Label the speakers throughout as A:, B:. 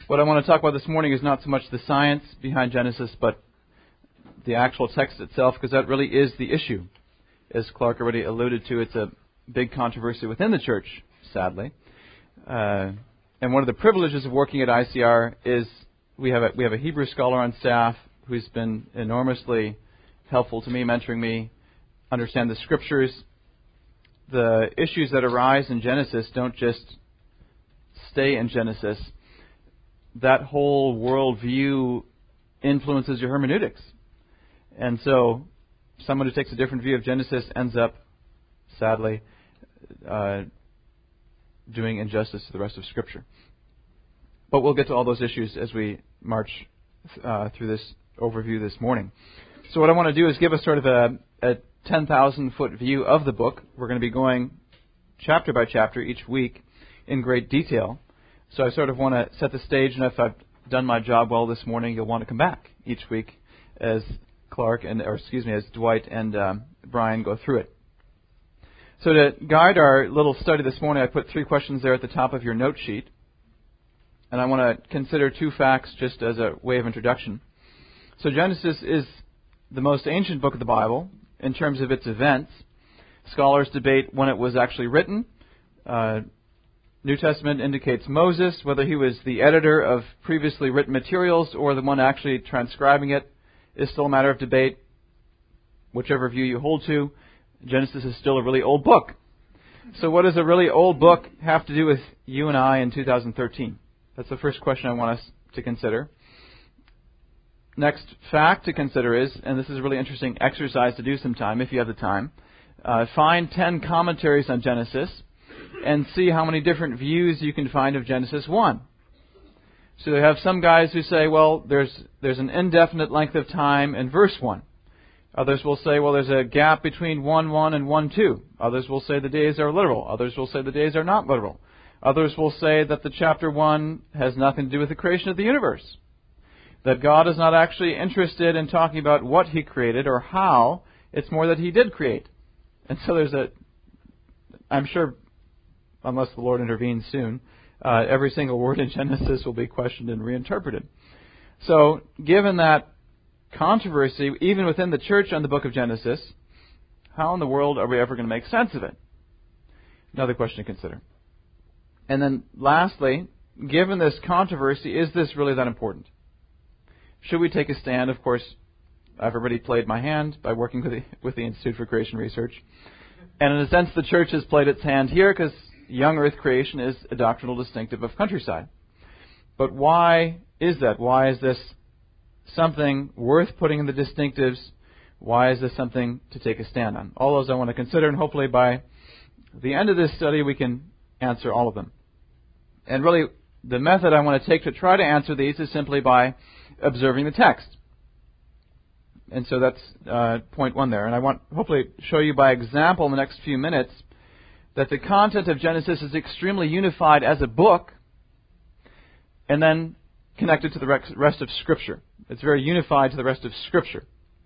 A: What I want to talk about this morning is not so much the science behind Genesis, but the actual text itself, because that really is the issue. As Clark already alluded to, it's a big controversy within the church, sadly. And one of the privileges of working at ICR is we have a Hebrew scholar on staff who's been enormously helpful to me, mentoring me, understand the Scriptures. The issues that arise in Genesis don't just stay in Genesis. That whole worldview influences your hermeneutics. And so someone who takes a different view of Genesis ends up, sadly, doing injustice to the rest of Scripture. But we'll get to all those issues as we march through this overview this morning. So what I want to do is give us sort of a 10,000-foot view of the book. We're going to be going chapter by chapter each week in great detail. So I sort of want to set the stage, and if I've done my job well this morning, you'll want to come back each week as as Dwight and Brian go through it. So to guide our little study this morning, I put 3 questions there at the top of your note sheet. And I want to consider 2 facts just as a way of introduction. So Genesis is the most ancient book of the Bible in terms of its events. Scholars debate when it was actually written. New Testament indicates Moses, whether he was the editor of previously written materials or the one actually transcribing it is still a matter of debate. Whichever view you hold to, Genesis is still a really old book. So what does a really old book have to do with you and I in 2013? That's the first question I want us to consider. Next fact to consider is, and this is a really interesting exercise to do sometime if you have the time, find 10 commentaries on Genesis and see how many different views you can find of Genesis 1. So you have some guys who say, well, there's an indefinite length of time in verse 1. Others will say, well, there's a gap between 1:1 and 1:2. Others will say the days are literal. Others will say the days are not literal. Others will say that the chapter 1 has nothing to do with the creation of the universe. That God is not actually interested in talking about what He created or how. It's more that He did create. And so I'm sure, unless the Lord intervenes soon, every single word in Genesis will be questioned and reinterpreted. So, given that controversy, even within the church on the book of Genesis, how in the world are we ever going to make sense of it? Another question to consider. And then lastly, given this controversy, is this really that important? Should we take a stand? Of course, I've already played my hand by working with the Institute for Creation Research. And in a sense, the church has played its hand here because young earth creation is a doctrinal distinctive of countryside. But why is that? Why is this something worth putting in the distinctives? Why is this something to take a stand on? All those I want to consider, and hopefully by the end of this study we can answer all of them. And really, the method I want to take to try to answer these is simply by observing the text. And so that's point 1 there. And I want hopefully show you by example in the next few minutes that the content of Genesis is extremely unified as a book and then connected to the rest of Scripture. It's very unified to the rest of Scripture.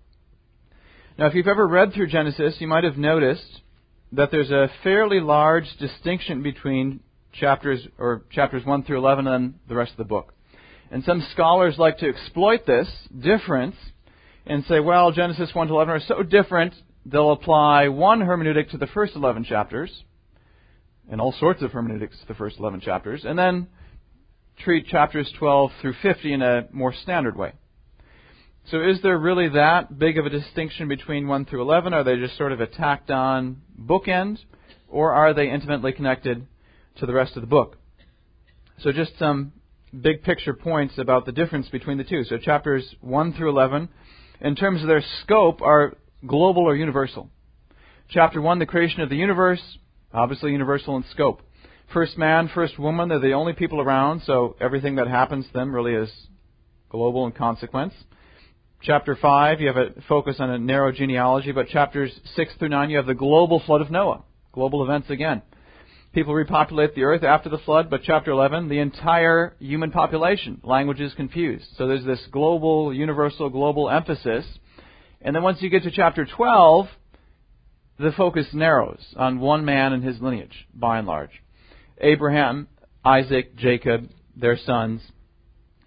A: Now, if you've ever read through Genesis, you might have noticed that there's a fairly large distinction between chapters 1 through 11 and the rest of the book. And some scholars like to exploit this difference and say, well, Genesis 1 to 11 are so different, they'll apply one hermeneutic to the first 11 chapters, and all sorts of hermeneutics to the first 11 chapters, and then treat chapters 12 through 50 in a more standard way. So is there really that big of a distinction between 1 through 11? Are they just sort of a tacked-on bookend, or are they intimately connected to the rest of the book? So just some big picture points about the difference between the two. So chapters 1 through 11, in terms of their scope, are global or universal. Chapter 1, the creation of the universe, obviously universal in scope. First man, first woman, they're the only people around, so everything that happens to them really is global in consequence. Chapter 5, you have a focus on a narrow genealogy, but chapters 6 through 9, you have the global flood of Noah. Global events again. People repopulate the earth after the flood, but chapter 11, the entire human population. Language is confused. So there's this global, universal, global emphasis. And then once you get to chapter 12, the focus narrows on one man and his lineage, by and large. Abraham, Isaac, Jacob, their sons,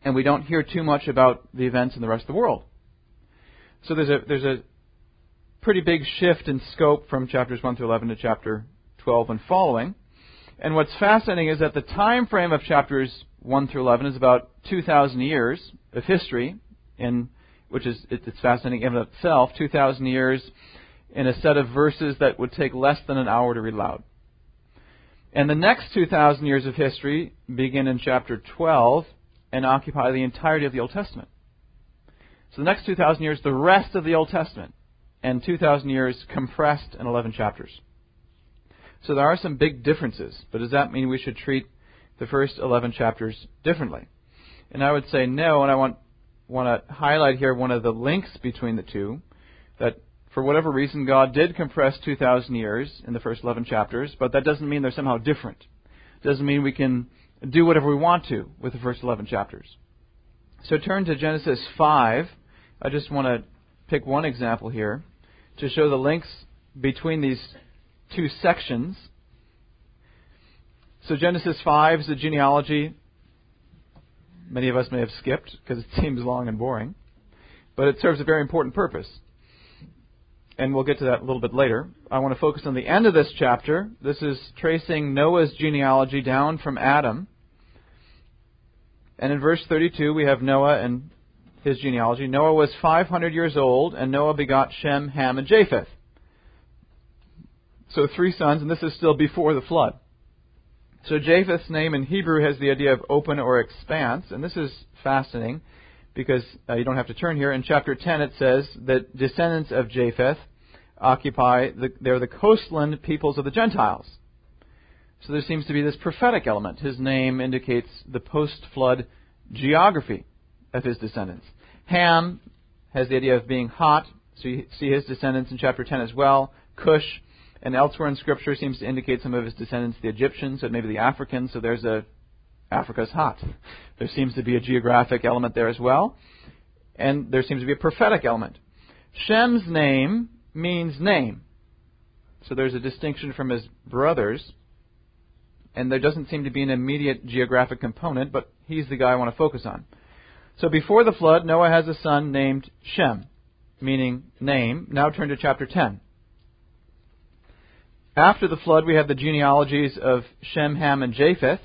A: and we don't hear too much about the events in the rest of the world. So there's a pretty big shift in scope from chapters 1 through 11 to chapter 12 and following. And what's fascinating is that the time frame of chapters 1 through 11 is about 2,000 years of history, which is it's fascinating in itself, 2,000 years in a set of verses that would take less than an hour to read aloud. And the next 2,000 years of history begin in chapter 12 and occupy the entirety of the Old Testament. So the next 2,000 years, the rest of the Old Testament, and 2,000 years compressed in 11 chapters. So there are some big differences, but does that mean we should treat the first 11 chapters differently? And I would say no, and I want to highlight here one of the links between the two, that for whatever reason God did compress 2,000 years in the first 11 chapters, but that doesn't mean they're somehow different. It doesn't mean we can do whatever we want to with the first 11 chapters. So turn to Genesis 5. I just want to pick one example here to show the links between these two sections. So Genesis 5 is the genealogy many of us may have skipped because it seems long and boring, but it serves a very important purpose. And we'll get to that a little bit later. I want to focus on the end of this chapter. This is tracing Noah's genealogy down from Adam. And in verse 32, we have Noah and his genealogy. Noah was 500 years old, and Noah begot Shem, Ham, and Japheth. So 3 sons, and this is still before the flood. So Japheth's name in Hebrew has the idea of open or expanse, and this is fascinating because you don't have to turn here. In chapter 10 it says that descendants of Japheth they're the coastland peoples of the Gentiles. So there seems to be this prophetic element. His name indicates the post-flood geography of his descendants. Ham has the idea of being hot, so you see his descendants in chapter 10 as well. Cush, and elsewhere in Scripture, seems to indicate some of his descendants, the Egyptians, and maybe the Africans, so Africa's hot. There seems to be a geographic element there as well, and there seems to be a prophetic element. Shem's name means name, so there's a distinction from his brothers, and there doesn't seem to be an immediate geographic component, but he's the guy I want to focus on. So before the flood, Noah has a son named Shem, meaning name. Now turn to chapter 10. After the flood, we have the genealogies of Shem, Ham, and Japheth.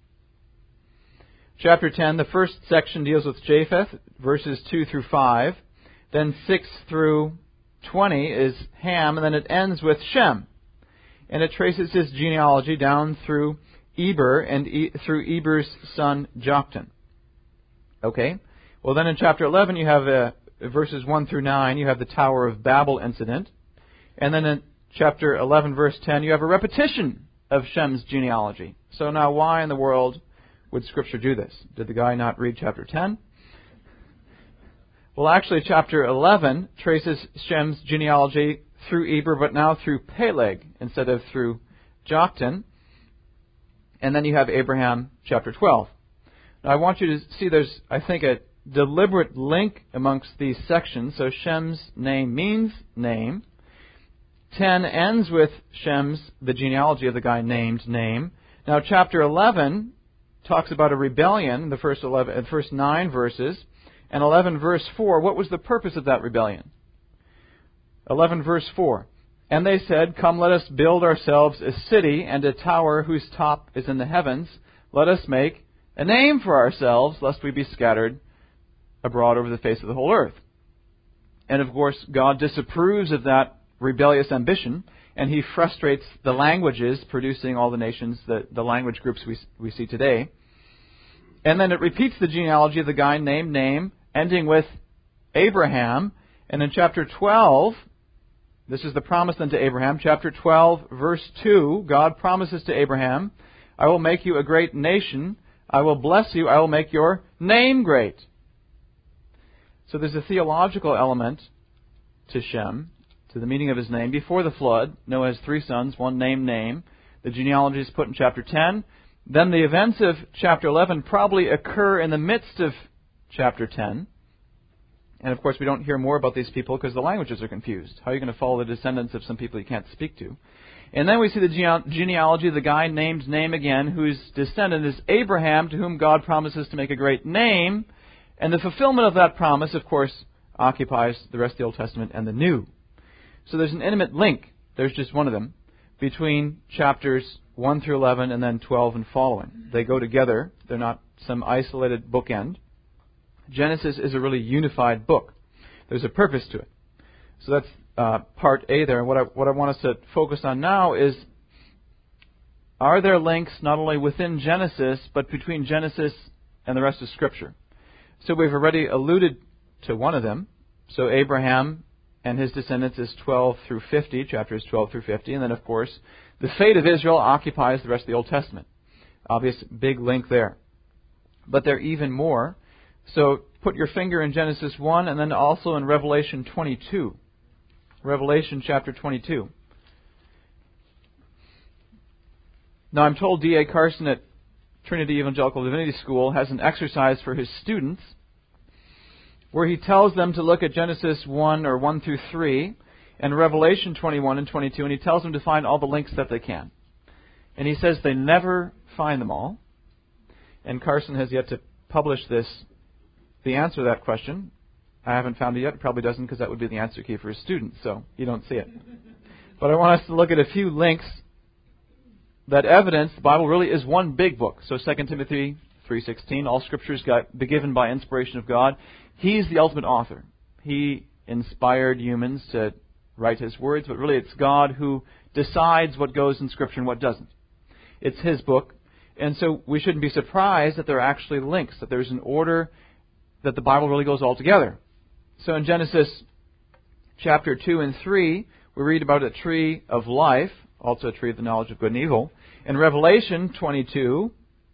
A: Chapter 10, the first section deals with Japheth, verses 2 through 5. Then 6 through 20 is Ham, and then it ends with Shem. And it traces his genealogy down through Eber and through Eber's son Joktan. Okay? Well, then in chapter 11, you have verses 1 through 9, you have the Tower of Babel incident. And then in chapter 11, verse 10, you have a repetition of Shem's genealogy. So now why in the world would Scripture do this? Did the guy not read chapter 10? Well, actually, chapter 11 traces Shem's genealogy through Eber, but now through Peleg instead of through Joktan. And then you have Abraham, chapter 12. Now, I want you to see there's, I think, a deliberate link amongst these sections. So Shem's name means name. 10 ends with the genealogy of the guy named name. Now, chapter 11 talks about a rebellion, the first 9 verses. And 11 verse 4, what was the purpose of that rebellion? 11 verse 4. And they said, "Come, let us build ourselves a city and a tower whose top is in the heavens. Let us make a name for ourselves, lest we be scattered abroad over the face of the whole earth." And of course, God disapproves of that rebellious ambition, and He frustrates the languages producing all the nations, the language groups we see today. And then it repeats the genealogy of the guy named name, ending with Abraham. And in chapter 12, this is the promise unto Abraham. Chapter 12, verse 2, God promises to Abraham, "I will make you a great nation. I will bless you. I will make your name great." So there's a theological element to Shem, to the meaning of his name. Before the flood, Noah has 3 sons, one named name. The genealogy is put in chapter 10. Then the events of chapter 11 probably occur in the midst of chapter 10. And of course, we don't hear more about these people because the languages are confused. How are you going to follow the descendants of some people you can't speak to? And then we see the genealogy of the guy named name again, whose descendant is Abraham, to whom God promises to make a great name. And the fulfillment of that promise, of course, occupies the rest of the Old Testament and the New. So there's an intimate link, there's just one of them, between chapters 1 through 11 and then 12 and following. They go together. They're not some isolated bookend. Genesis is a really unified book. There's a purpose to it. So that's part A there. And what I want us to focus on now is, are there links not only within Genesis, but between Genesis and the rest of Scripture? So we've already alluded to one of them. So Abraham and his descendants is 12 through 50, chapters 12 through 50. And then, of course, the fate of Israel occupies the rest of the Old Testament. Obvious big link there. But there are even more. So put your finger in Genesis 1 and then also in Revelation 22. Revelation chapter 22. Now I'm told D.A. Carson at Trinity Evangelical Divinity School has an exercise for his students where he tells them to look at Genesis 1 or 1 through 3 and Revelation 21 and 22, and he tells them to find all the links that they can. And he says they never find them all. And Carson has yet to publish the answer to that question. I haven't found it yet. It probably doesn't, because that would be the answer key for his students, so you don't see it. But I want us to look at a few links that evidence the Bible really is one big book. So 2 Timothy 3:16, all Scripture is given by inspiration of God. He's the ultimate author. He inspired humans to write His words, but really it's God who decides what goes in Scripture and what doesn't. It's His book, and so we shouldn't be surprised that there are actually links, that there's an order, that the Bible really goes all together. So in Genesis chapter 2 and 3, we read about a tree of life, also a tree of the knowledge of good and evil. In Revelation 22,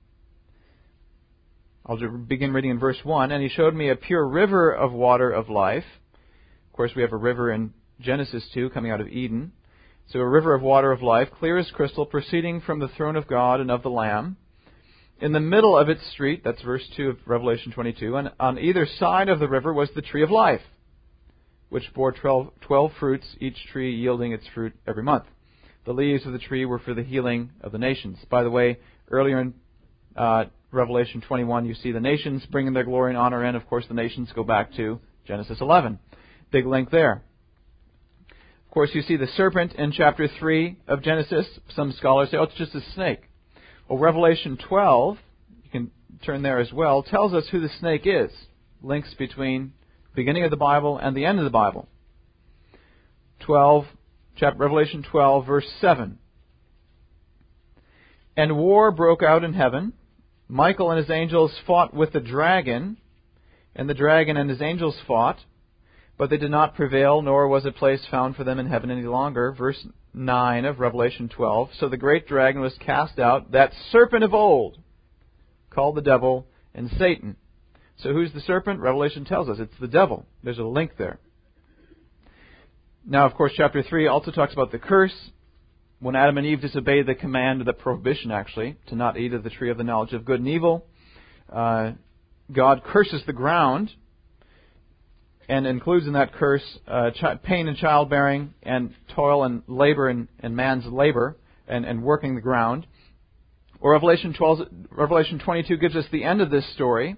A: I'll begin reading in verse 1. And He showed me a pure river of water of life. Of course, we have a river in Genesis 2 coming out of Eden. So a river of water of life, clear as crystal, proceeding from the throne of God and of the Lamb. In the middle of its street, that's verse 2 of Revelation 22, and on either side of the river was the tree of life, which bore 12 fruits, each tree yielding its fruit every month. The leaves of the tree were for the healing of the nations. By the way, earlier in Revelation 21, you see the nations bringing their glory and honor in. Of course, the nations go back to Genesis 11. Big link there. Of course, you see the serpent in chapter 3 of Genesis. Some scholars say, oh, it's just a snake. Well, Revelation 12, you can turn there as well, tells us who the snake is. Links between the beginning of the Bible and the end of the Bible. Revelation 12, verse 7. And war broke out in heaven. Michael and his angels fought with the dragon, and the dragon and his angels fought, but they did not prevail, nor was a place found for them in heaven any longer. Verse 9 of Revelation 12. So the great dragon was cast out, that serpent of old, called the devil and Satan. So who's the serpent? Revelation tells us it's the devil. There's a link there. Now, of course, chapter 3 also talks about the curse. When Adam and Eve disobeyed the command, the prohibition actually, to not eat of the tree of the knowledge of good and evil, God curses the ground and includes in that curse pain in childbearing and toil and labor and man's labor and working the ground. Or Revelation 22 gives us the end of this story.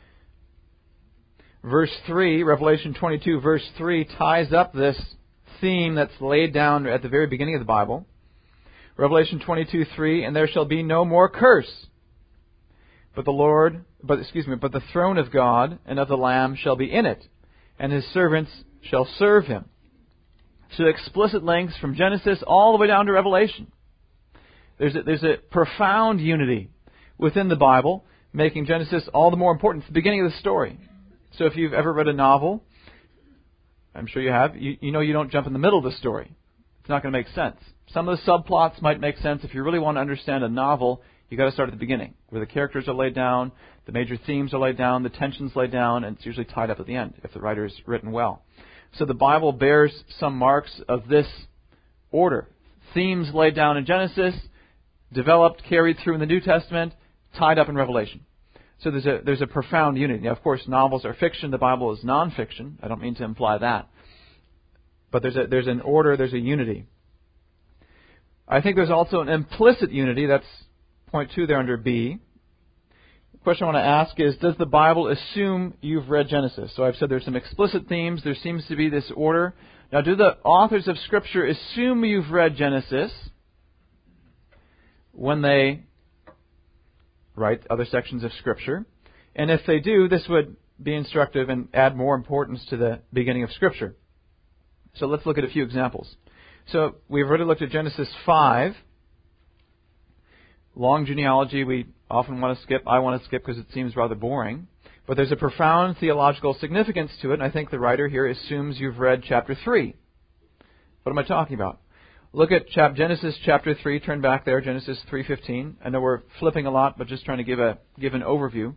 A: Verse 3, Revelation 22, verse 3 ties up this theme that's laid down at the very beginning of the Bible. Revelation 22:3, and there shall be no more curse, but the throne of God and of the Lamb shall be in it, and His servants shall serve Him. So explicit links from Genesis all the way down to Revelation. There's a profound unity within the Bible, making Genesis all the more important. It's the beginning of the story. So if you've ever read a novel, I'm sure you have, you know you don't jump in the middle of the story. It's not going to make sense. Some of the subplots might make sense. If you really want to understand a novel, you've got to start at the beginning, where the characters are laid down, the major themes are laid down, the tension's laid down, and it's usually tied up at the end, if the writer's written well. So the Bible bears some marks of this order. Themes laid down in Genesis, developed, carried through in the New Testament, tied up in Revelation. So there's a profound unity. Now, of course, novels are fiction. The Bible is nonfiction. I don't mean to imply that. But there's an order, there's a unity. I think there's also an implicit unity. That's point 2 there under B. question I want to ask is, does the Bible assume you've read Genesis? So I've said there's some explicit themes. There seems to be this order. Now, do the authors of Scripture assume you've read Genesis when they write other sections of Scripture? And if they do, this would be instructive and add more importance to the beginning of Scripture. So let's look at a few examples. So we've already looked at Genesis 5. Long genealogy we often want to skip. I want to skip because it seems rather boring. But there's a profound theological significance to it, and I think the writer here assumes you've read chapter 3. What am I talking about? Look at Genesis chapter 3. Turn back there, Genesis 3:15. I know we're flipping a lot, but just trying to give an overview.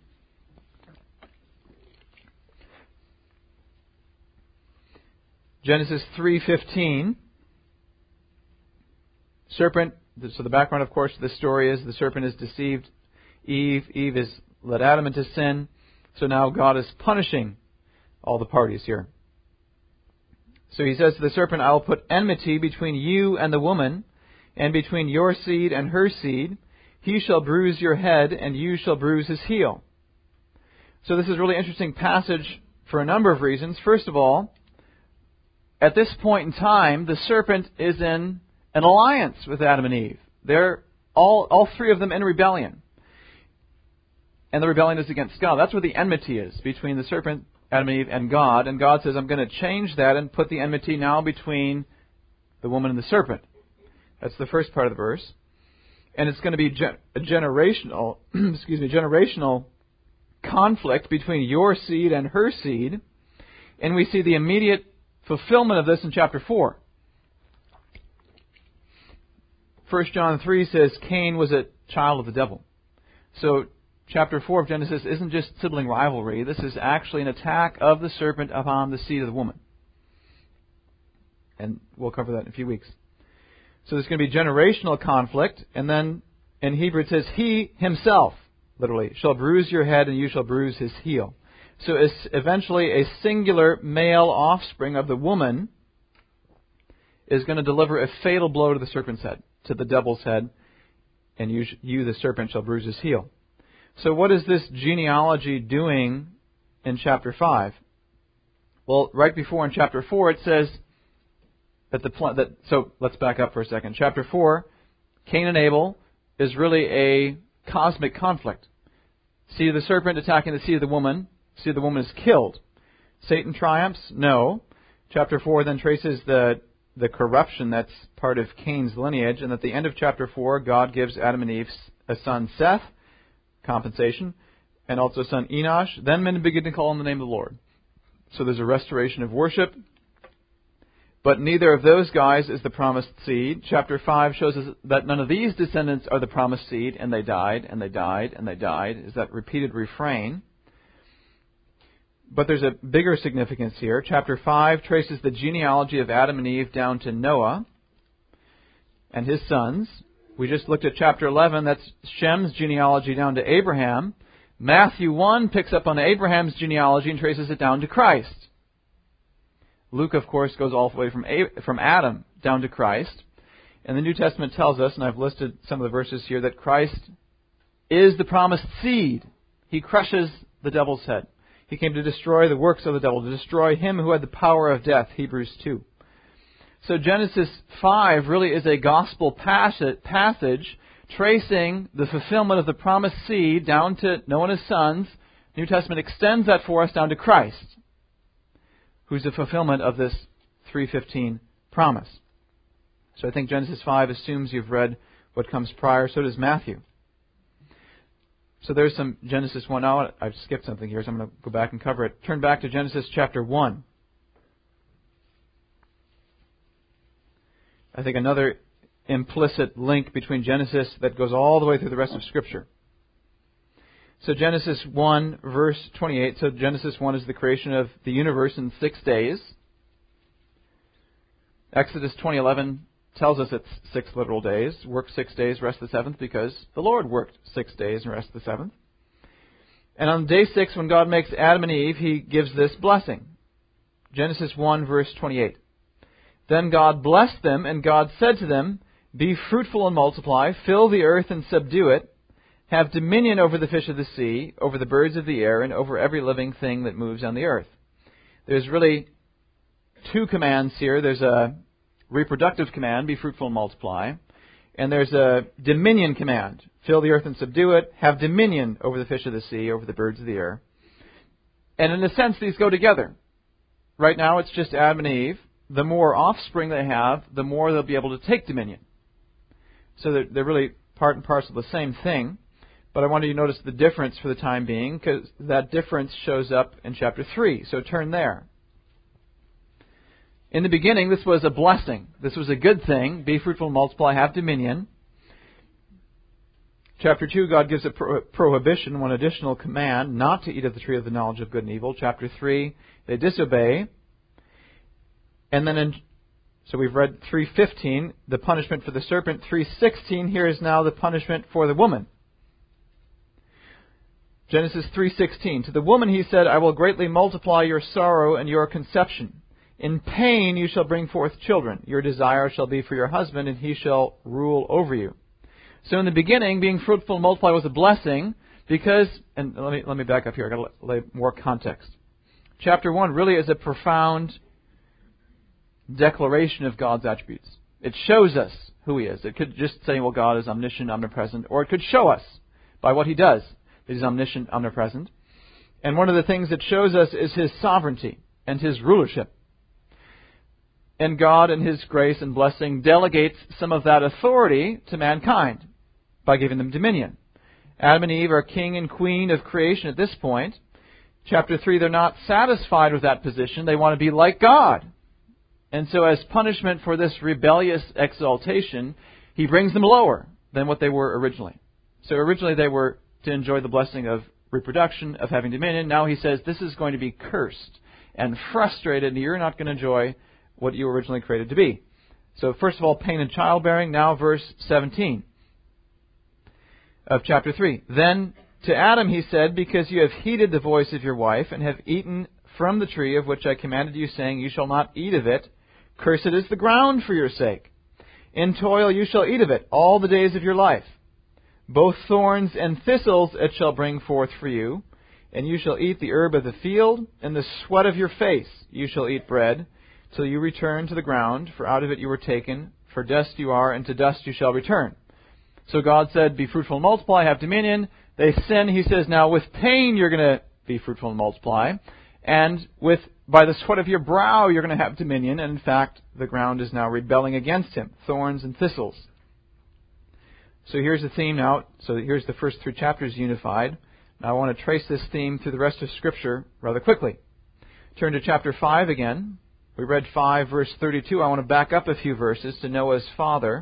A: Genesis 3:15. Serpent. So the background, of course, of this story is the serpent has deceived Eve. Eve has led Adam into sin. So now God is punishing all the parties here. So he says to the serpent, I will put enmity between you and the woman, and between your seed and her seed. He shall bruise your head, and you shall bruise his heel. So this is a really interesting passage for a number of reasons. First of all, at this point in time, the serpent is in an alliance with Adam and Eve. They're all three of them in rebellion. And the rebellion is against God. That's where the enmity is, between the serpent, Adam and Eve, and God. And God says, I'm going to change that and put the enmity now between the woman and the serpent. That's the first part of the verse. And it's going to be a generational conflict between your seed and her seed. And we see the immediate fulfillment of this in chapter 4. 1 John 3 says Cain was a child of the devil. So chapter 4 of Genesis isn't just sibling rivalry. This is actually an attack of the serpent upon the seed of the woman. And we'll cover that in a few weeks. So there's going to be generational conflict. And then in Hebrew it says, he himself, literally, shall bruise your head and you shall bruise his heel. So it's eventually a singular male offspring of the woman is going to deliver a fatal blow to the serpent's head, to the devil's head, and you, the serpent, shall bruise his heel. So what is this genealogy doing in chapter 5? Well, right before in chapter 4 it says so let's back up for a second. Chapter 4, Cain and Abel is really a cosmic conflict. Seed of the serpent attacking the seed of the woman. Seed of the woman is killed. Satan triumphs? No. Chapter 4 then traces the corruption that's part of Cain's lineage, and at the end of chapter 4, God gives Adam and Eve a son, Seth, compensation, and also a son, Enosh. Then men begin to call on the name of the Lord. So there's a restoration of worship, but neither of those guys is the promised seed. Chapter 5 shows us that none of these descendants are the promised seed, and they died, and they died, and they died, is that repeated refrain. But there's a bigger significance here. Chapter 5 traces the genealogy of Adam and Eve down to Noah and his sons. We just looked at chapter 11. That's Shem's genealogy down to Abraham. Matthew 1 picks up on Abraham's genealogy and traces it down to Christ. Luke, of course, goes all the way from Adam down to Christ. And the New Testament tells us, and I've listed some of the verses here, that Christ is the promised seed. He crushes the devil's head. He came to destroy the works of the devil, to destroy him who had the power of death, Hebrews 2. So Genesis 5 really is a gospel passage tracing the fulfillment of the promised seed down to Noah and his sons. The New Testament extends that for us down to Christ, who's the fulfillment of this 3:15 promise. So I think Genesis 5 assumes you've read what comes prior. So does Matthew. So there's some Genesis 1. Now I've skipped something here, so I'm going to go back and cover it. Turn back to Genesis chapter 1. I think another implicit link between Genesis that goes all the way through the rest of Scripture. So Genesis 1, verse 28. So Genesis 1 is the creation of the universe in 6 days. Exodus 20:11 tells us it's 6 literal days. Work 6 days, rest the seventh, because the Lord worked 6 days and rest the seventh. And on day 6, when God makes Adam and Eve, He gives this blessing. Genesis 1, verse 28. Then God blessed them, and God said to them, be fruitful and multiply, fill the earth and subdue it, have dominion over the fish of the sea, over the birds of the air, and over every living thing that moves on the earth. There's really two commands here. There's a reproductive command, be fruitful and multiply. And there's a dominion command, fill the earth and subdue it, have dominion over the fish of the sea, over the birds of the air. And in a sense, these go together. Right now, it's just Adam and Eve. The more offspring they have, the more they'll be able to take dominion. So they're really part and parcel of the same thing. But I want you to notice the difference for the time being, because that difference shows up in chapter 3. So turn there. In the beginning, this was a blessing. This was a good thing. Be fruitful and multiply, have dominion. Chapter 2, God gives a prohibition, one additional command, not to eat of the tree of the knowledge of good and evil. Chapter 3, they disobey. And then so we've read 3:15, the punishment for the serpent. 3:16, here is now the punishment for the woman. Genesis 3:16, to the woman he said, I will greatly multiply your sorrow and your conception. In pain you shall bring forth children. Your desire shall be for your husband, and he shall rule over you. So in the beginning, being fruitful and multiply was a blessing because, and let me back up here. I've got to lay more context. Chapter 1 really is a profound declaration of God's attributes. It shows us who He is. It could just say, well, God is omniscient, omnipresent, or it could show us by what He does that He's omniscient, omnipresent. And one of the things it shows us is His sovereignty and His rulership. And God, in His grace and blessing, delegates some of that authority to mankind by giving them dominion. Adam and Eve are king and queen of creation at this point. Chapter 3, they're not satisfied with that position. They want to be like God. And so as punishment for this rebellious exaltation, He brings them lower than what they were originally. So originally they were to enjoy the blessing of reproduction, of having dominion. Now He says this is going to be cursed and frustrated, and you're not going to enjoy what you were originally created to be. So first of all, pain and childbearing. Now verse 17 of chapter 3. Then to Adam He said, because you have heeded the voice of your wife, and have eaten from the tree of which I commanded you, saying, you shall not eat of it, cursed is the ground for your sake. In toil you shall eat of it all the days of your life. Both thorns and thistles it shall bring forth for you, and you shall eat the herb of the field, and the sweat of your face you shall eat bread, till you return to the ground, for out of it you were taken, for dust you are, and to dust you shall return. So God said, be fruitful and multiply, have dominion. They sin. He says, now with pain you're going to be fruitful and multiply. And by the sweat of your brow you're going to have dominion. And in fact, the ground is now rebelling against Him. Thorns and thistles. So here's the theme now. So here's the first 3 chapters unified. Now I want to trace this theme through the rest of Scripture rather quickly. Turn to chapter 5 again. We read 5, verse 32. I want to back up a few verses to Noah's father.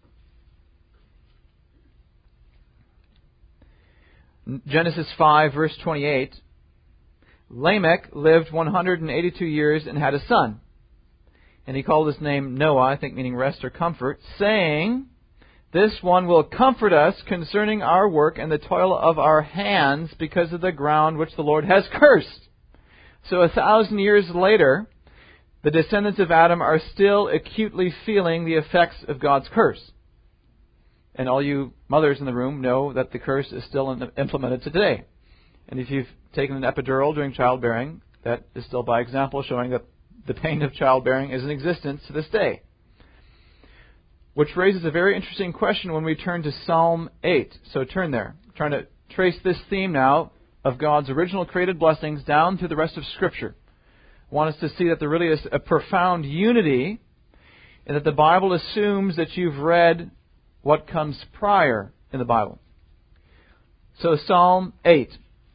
A: Genesis 5, verse 28. Lamech lived 182 years and had a son. And he called his name Noah, I think meaning rest or comfort, saying, this one will comfort us concerning our work and the toil of our hands because of the ground which the Lord has cursed. So 1,000 years later, the descendants of Adam are still acutely feeling the effects of God's curse. And all you mothers in the room know that the curse is still implemented today. And if you've taken an epidural during childbearing, that is still by example showing that the pain of childbearing is in existence to this day. Which raises a very interesting question when we turn to Psalm 8. So turn there. I'm trying to trace this theme now of God's original created blessings down through the rest of Scripture. I want us to see that there really is a profound unity and that the Bible assumes that you've read what comes prior in the Bible. So Psalm 8.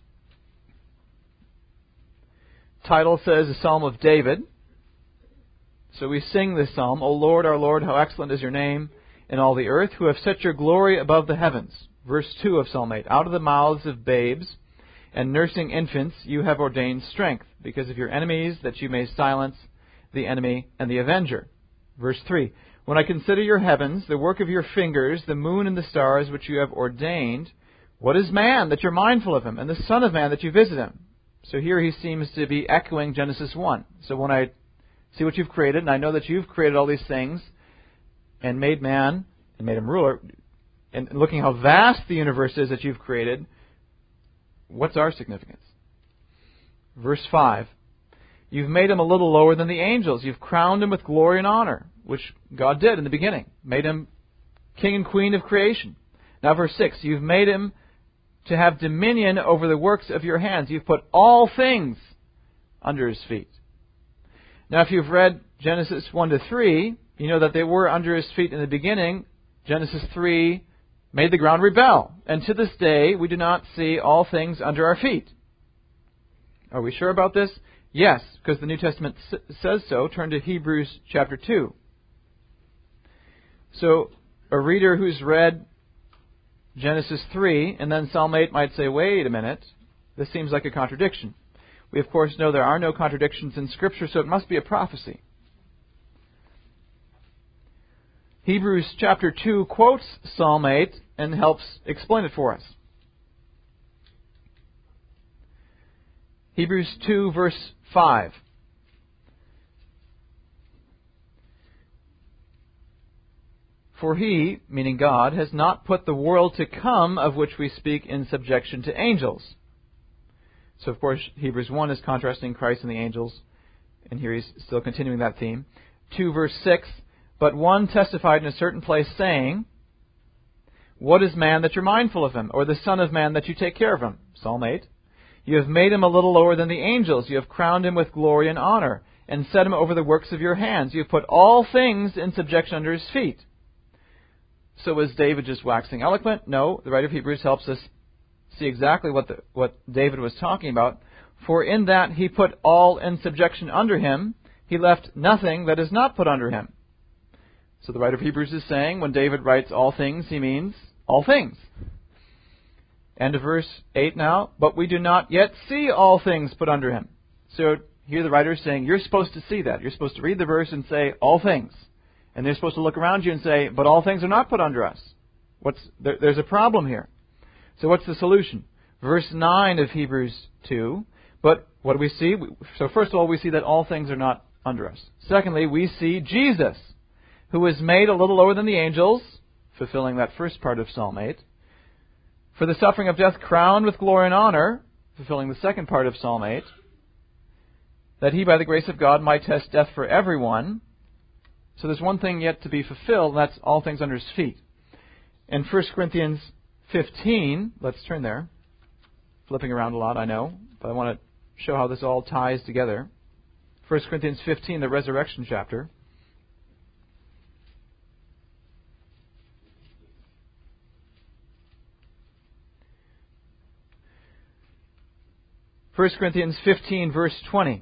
A: Title says a Psalm of David. So we sing this psalm, O Lord, our Lord, how excellent is your name in all the earth, who have set your glory above the heavens. Verse 2 of Psalm 8. Out of the mouths of babes and nursing infants you have ordained strength, because of your enemies, that you may silence the enemy and the avenger. Verse 3. When I consider your heavens, the work of your fingers, the moon and the stars which you have ordained, what is man that you're mindful of him, and the son of man that you visit him? So here he seems to be echoing Genesis 1. So when I see what you've created, and I know that you've created all these things, and made man, and made him ruler, and looking how vast the universe is that you've created, what's our significance? Verse 5. You've made him a little lower than the angels. You've crowned him with glory and honor, which God did in the beginning. Made him king and queen of creation. Now verse 6. You've made him to have dominion over the works of your hands. You've put all things under his feet. Now if you've read Genesis 1 to 3, you know that they were under his feet in the beginning. Genesis 3 made the ground rebel. And to this day, we do not see all things under our feet. Are we sure about this? Yes, because the New Testament says so. Turn to Hebrews chapter 2. So, a reader who's read Genesis 3 and then Psalm 8 might say, wait a minute, this seems like a contradiction. We, of course, know there are no contradictions in Scripture, so it must be a prophecy. Hebrews chapter 2 quotes Psalm 8 and helps explain it for us. Hebrews 2 verse 5. For he, meaning God, has not put the world to come of which we speak in subjection to angels. So, of course, Hebrews 1 is contrasting Christ and the angels, and here he's still continuing that theme. 2 verse 6, but one testified in a certain place, saying, what is man that you're mindful of him, or the son of man that you take care of him? Psalm 8. You have made him a little lower than the angels. You have crowned him with glory and honor, and set him over the works of your hands. You have put all things in subjection under his feet. So was David just waxing eloquent? No, the writer of Hebrews helps us see exactly what David was talking about. For in that he put all in subjection under him, he left nothing that is not put under him. So the writer of Hebrews is saying, when David writes all things, he means all things. End of verse 8 now. But we do not yet see all things put under him. So here the writer is saying, you're supposed to see that. You're supposed to read the verse and say, all things. And they're supposed to look around you and say, but all things are not put under us. There's a problem here. So what's the solution? Verse 9 of Hebrews 2. But what do we see? So first of all, we see that all things are not under us. Secondly, we see Jesus, who was made a little lower than the angels, fulfilling that first part of Psalm 8. For the suffering of death crowned with glory and honor, fulfilling the second part of Psalm 8, that he by the grace of God might test death for everyone. So there's one thing yet to be fulfilled, and that's all things under his feet. In 1 Corinthians 15, let's turn there. Flipping around a lot, I know, but I want to show how this all ties together. 1 Corinthians 15, the resurrection chapter. 1 Corinthians 15, verse 20.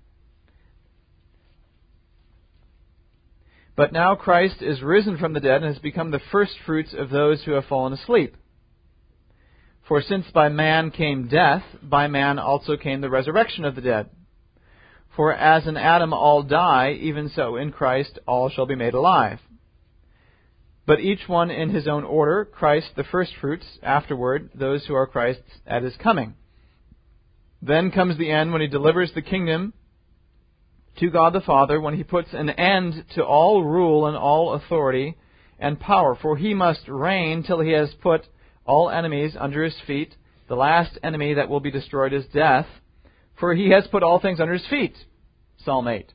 A: But now Christ is risen from the dead and has become the firstfruits of those who have fallen asleep. For since by man came death, by man also came the resurrection of the dead. For as in Adam all die, even so in Christ all shall be made alive. But each one in his own order, Christ the firstfruits, afterward those who are Christ's at his coming. Then comes the end when he delivers the kingdom to God the Father, when he puts an end to all rule and all authority and power. For he must reign till he has put all enemies under his feet. The last enemy that will be destroyed is death. For he has put all things under his feet. Psalm 8.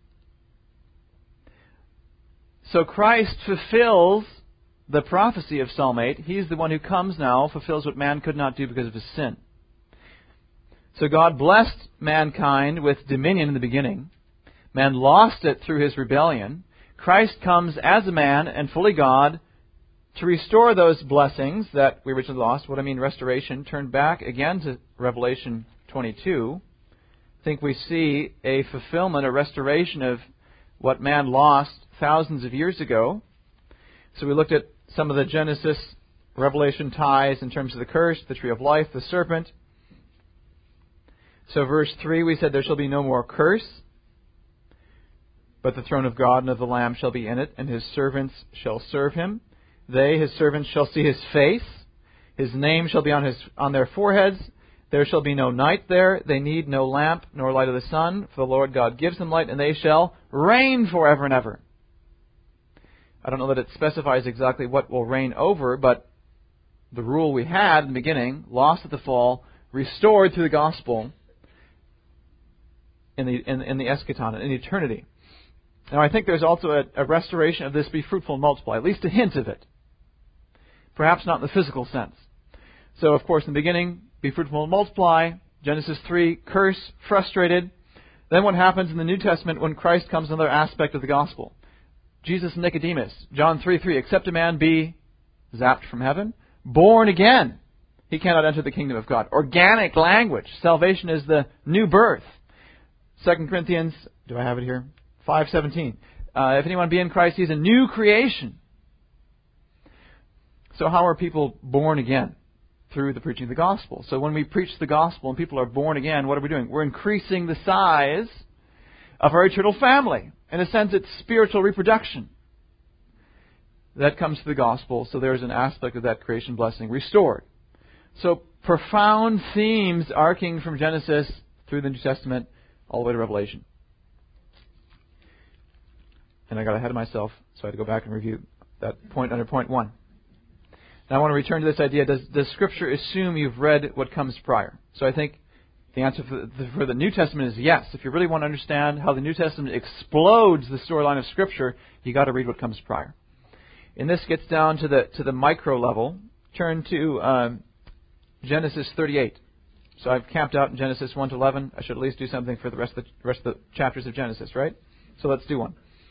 A: So Christ fulfills the prophecy of Psalm 8. He's the one who comes now, fulfills what man could not do because of his sin. So God blessed mankind with dominion in the beginning. Man lost it through his rebellion. Christ comes as a man and fully God to restore those blessings that we originally lost. What I mean restoration, turn back again to Revelation 22. I think we see a fulfillment, a restoration of what man lost thousands of years ago. So we looked at some of the Genesis, Revelation ties in terms of the curse, the tree of life, the serpent. So verse 3, we said there shall be no more curse, but the throne of God and of the Lamb shall be in it, and his servants shall serve him. They, his servants, shall see his face. His name shall be on their foreheads. There shall be no night there. They need no lamp nor light of the sun, for the Lord God gives them light, and they shall reign forever and ever. I don't know that it specifies exactly what will reign over, but the rule we had in the beginning, lost at the fall, restored through the gospel in the eschaton, in eternity. Now I think there's also a restoration of this be fruitful and multiply, at least a hint of it. Perhaps not in the physical sense. So of course in the beginning, be fruitful and multiply, Genesis 3, curse, frustrated. Then what happens in the New Testament when Christ comes, another aspect of the gospel. Jesus and Nicodemus, John 3:3, except a man be zapped from heaven, born again, he cannot enter the kingdom of God. Organic language. Salvation is the new birth. 2 Corinthians, do I have it here? 5:17. If anyone be in Christ, he's a new creation. So how are people born again? Through the preaching of the gospel. So when we preach the gospel and people are born again, what are we doing? We're increasing the size of our eternal family. In a sense, it's spiritual reproduction. That comes to the gospel, so there's an aspect of that creation blessing restored. So profound themes arcing from Genesis through the New Testament all the way to Revelation. And I got ahead of myself, so I had to go back and review that point under point 1. Now I want to return to this idea, does Scripture assume you've read what comes prior? So I think the answer for the New Testament is yes. If you really want to understand how the New Testament explodes the storyline of Scripture, you got to read what comes prior. And this gets down to the micro level. Turn to Genesis 38. So I've camped out in Genesis 1 to 11. I should at least do something for the rest of the chapters of Genesis, right? So let's do one.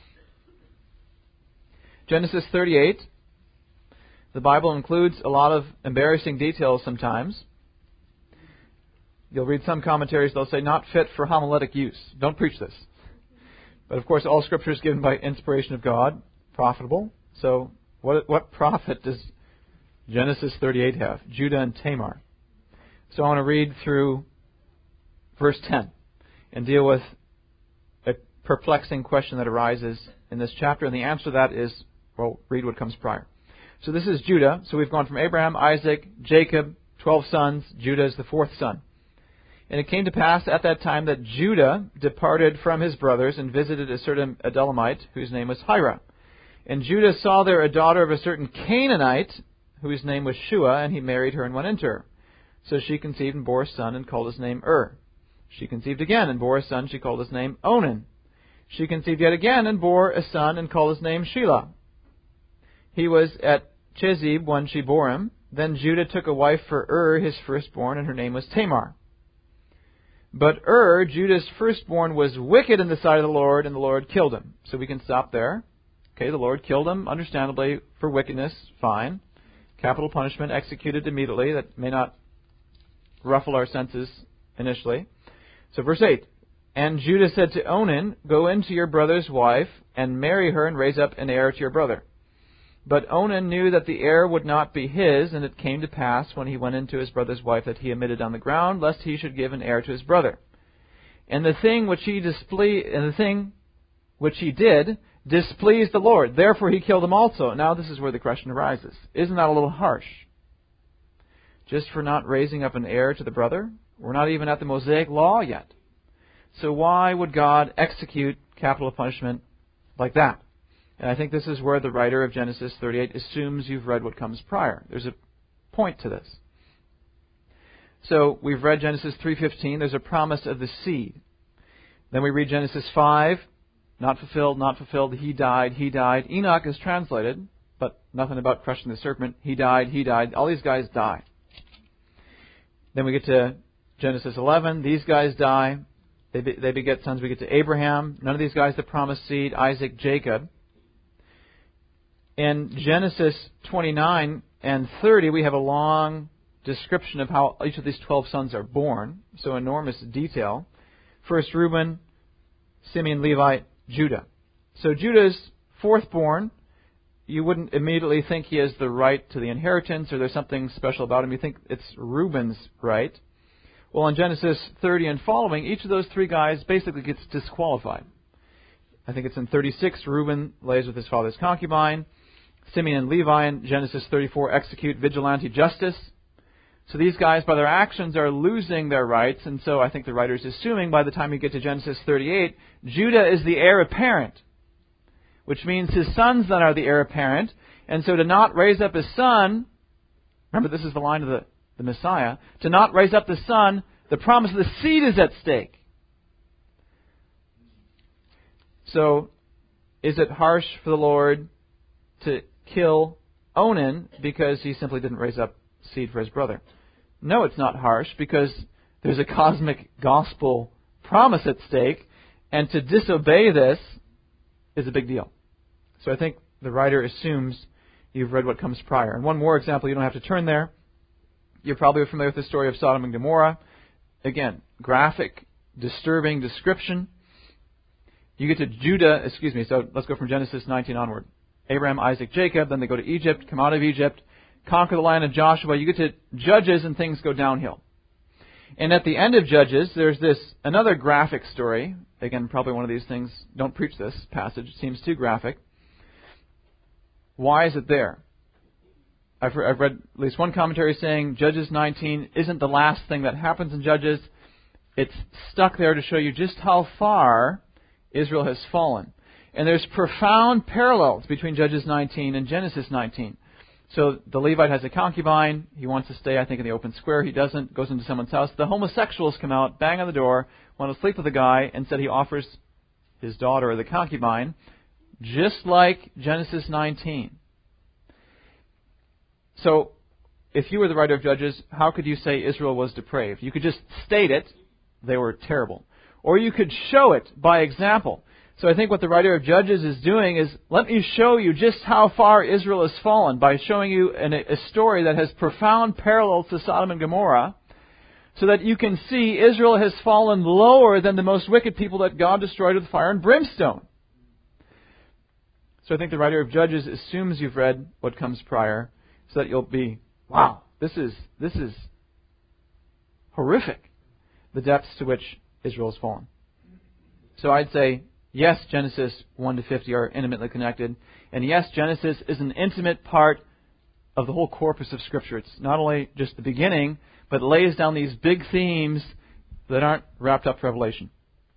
A: Genesis 38. The Bible includes a lot of embarrassing details sometimes. You'll read some commentaries, they'll say, not fit for homiletic use. Don't preach this. But of course, all Scripture is given by inspiration of God, profitable. So what profit does Genesis 38 have? Judah and Tamar. So I want to read through verse 10 and deal with a perplexing question that arises in this chapter. And the answer to that is, well, read what comes prior. So this is Judah. So we've gone from Abraham, Isaac, Jacob, 12 sons. Judah is the fourth son. And it came to pass at that time that Judah departed from his brothers and visited a certain Adullamite whose name was Hira. And Judah saw there a daughter of a certain Canaanite whose name was Shua, and he married her and went into her. So she conceived and bore a son and called his name She conceived again and bore a son. She called his name Onan. She conceived yet again and bore a son and called his name Shelah. He was at Chezib when she bore him. Then Judah took a wife for his firstborn, and her name was Tamar. But Judah's firstborn, was wicked in the sight of the Lord, and the Lord killed him. So we can stop there. Okay, the Lord killed him, understandably, for wickedness. Fine. Capital punishment executed immediately. That may not ruffle our senses initially. So verse 8. And Judah said to Onan, go into your brother's wife, and marry her, and raise up an heir to your brother. But Onan knew that the heir would not be his, and it came to pass when he went into his brother's wife that he omitted on the ground, lest he should give an heir to his brother. And the thing which he did displeased the Lord. Therefore he killed him also. Now this is where the question arises. Isn't that a little harsh? Just for not raising up an heir to the brother? We're not even at the Mosaic law yet. So why would God execute capital punishment like that? And I think this is where the writer of Genesis 38 assumes you've read what comes prior. There's a point to this. So we've read Genesis 3:15. There's a promise of the seed. Then we read Genesis 5. Not fulfilled, not fulfilled. He died, he died. Enoch is translated, but nothing about crushing the serpent. He died, he died. All these guys die. Then we get to Genesis 11. These guys die. They beget sons. We get to Abraham. None of these guys the promised seed. Isaac, Jacob. In Genesis 29 and 30, we have a long description of how each of these 12 sons are born. So enormous detail. First Reuben, Simeon, Levi, Judah. So Judah's fourthborn. You wouldn't immediately think he has the right to the inheritance or there's something special about him. You think it's Reuben's right. Well, in Genesis 30 and following, each of those three guys basically gets disqualified. I think it's in 36, Reuben lays with his father's concubine. Simeon and Levi in Genesis 34 execute vigilante justice. So these guys, by their actions, are losing their rights. And so I think the writer is assuming by the time you get to Genesis 38, Judah is the heir apparent. which means his sons then are the heir apparent. And so to not raise up his son, remember this is the line of the Messiah, to not raise up the son, the promise of the seed is at stake. So, is it harsh for the Lord to kill Onan because he simply didn't raise up seed for his brother? No, it's not harsh, because there's a cosmic gospel promise at stake, and to disobey this is a big deal. So I think the writer assumes you've read what comes prior. And one more example, you don't have to turn there. You're probably familiar with the story of Sodom and Gomorrah. Again, graphic, disturbing description. You get to Judah, so let's go from Genesis 19 onward. Abraham, Isaac, Jacob, then they go to Egypt, come out of Egypt, conquer the land of Joshua. You get to Judges and things go downhill. And at the end of Judges, there's another graphic story. Again, probably one of these things, don't preach this passage, it seems too graphic. Why is it there? I've read at least one commentary saying Judges 19 isn't the last thing that happens in Judges. It's stuck there to show you just how far Israel has fallen. And there's profound parallels between Judges 19 and Genesis 19. So the Levite has a concubine. He wants to stay, I think, in the open square. He doesn't. Goes into someone's house. The homosexuals come out, bang on the door, want to sleep with the guy, and said he offers his daughter or the concubine, just like Genesis 19. So, if you were the writer of Judges, how could you say Israel was depraved? You could just state it, they were terrible. Or you could show it by example. So I think what the writer of Judges is doing is, let me show you just how far Israel has fallen by showing you a story that has profound parallels to Sodom and Gomorrah, so that you can see Israel has fallen lower than the most wicked people that God destroyed with fire and brimstone. So I think the writer of Judges assumes you've read what comes prior, so that you'll be, wow, this is horrific, the depths to which Israel has fallen. So I'd say, yes, Genesis 1 to 50 are intimately connected. And yes, Genesis is an intimate part of the whole corpus of Scripture. It's not only just the beginning, but it lays down these big themes that aren't wrapped up in Revelation.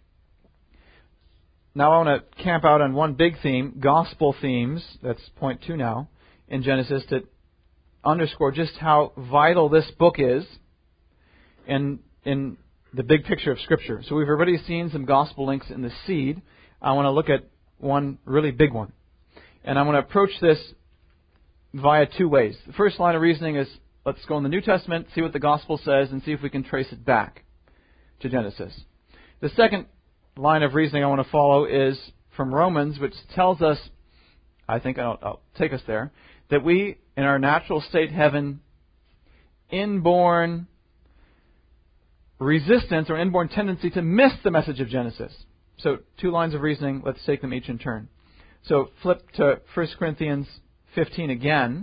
A: Now I want to camp out on one big theme, gospel themes, that's point 2 now, in Genesis, to underscore just how vital this book is in the big picture of Scripture. So we've already seen some gospel links in the seed. I want to look at one really big one. And I want to approach this via 2 ways. The first line of reasoning is, let's go in the New Testament, see what the gospel says, and see if we can trace it back to Genesis. The second line of reasoning I want to follow is from Romans, which tells us, I think I'll take us there, that we, in our natural state, have an inborn resistance or inborn tendency to miss the message of Genesis. So 2 lines of reasoning, let's take them each in turn. So flip to 1 Corinthians 15 again.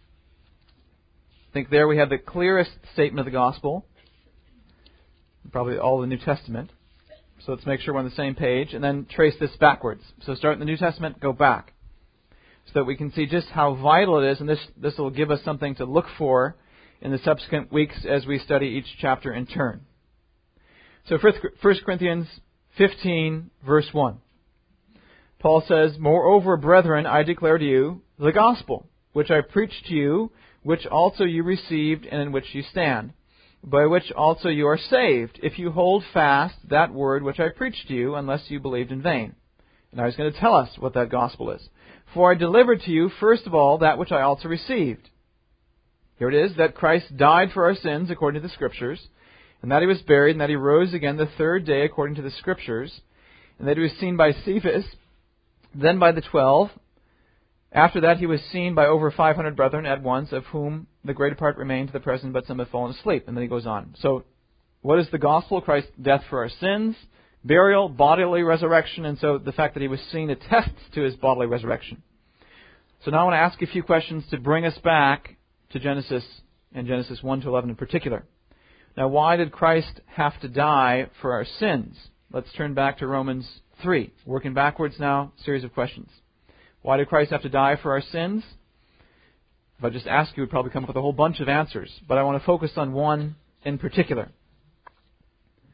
A: I think there we have the clearest statement of the gospel, probably all the New Testament. So let's make sure we're on the same page, and then trace this backwards. So start in the New Testament, go back, so that we can see just how vital it is, and this will give us something to look for in the subsequent weeks as we study each chapter in turn. So 1 Corinthians 15, verse 1. Paul says, "Moreover, brethren, I declare to you the gospel, which I preached to you, which also you received, and in which you stand, by which also you are saved, if you hold fast that word which I preached to you, unless you believed in vain." And now he's going to tell us what that gospel is. "For I delivered to you, first of all, that which I also received." Here it is, that Christ died for our sins according to the Scriptures, and that He was buried, and that He rose again the 3rd day according to the Scriptures, and that He was seen by Cephas, then by the 12. After that He was seen by over 500 brethren at once, of whom the greater part remain to the present, but some have fallen asleep. And then he goes on. So, what is the gospel? Christ's death for our sins, burial, bodily resurrection, and so the fact that He was seen attests to His bodily resurrection. So now I want to ask a few questions to bring us back to Genesis, and Genesis 1 to 11 in particular. Now, why did Christ have to die for our sins? Let's turn back to Romans 3. Working backwards now, series of questions. Why did Christ have to die for our sins? If I just ask you, we'd probably come up with a whole bunch of answers. But I want to focus on one in particular.